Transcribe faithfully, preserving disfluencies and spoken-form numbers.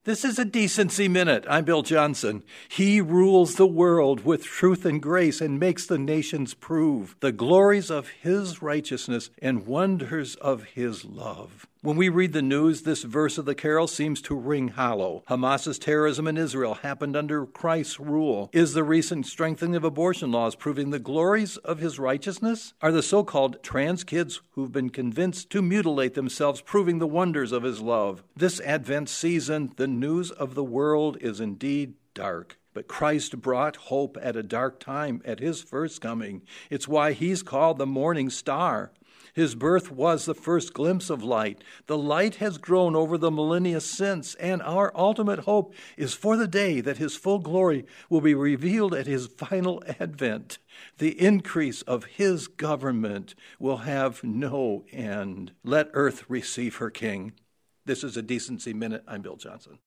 This is a Decency Minute. I'm Bill Johnson. He rules the world with truth and grace and makes the nations prove the glories of his righteousness and wonders of his love. When we read the news, this verse of the carol seems to ring hollow. Hamas's terrorism in Israel happened under Christ's rule. Is the recent strengthening of abortion laws proving the glories of his righteousness? Are the so-called trans kids who've been convinced to mutilate themselves proving the wonders of his love? This Advent season, the news of the world is indeed dark. But Christ brought hope at a dark time at his first coming. It's why he's called the morning star. His birth was the first glimpse of light. The light has grown over the millennia since, and our ultimate hope is for the day that his full glory will be revealed at his final advent. The increase of his government will have no end. Let earth receive her king. This is a Decency Minute. I'm Bill Johnson.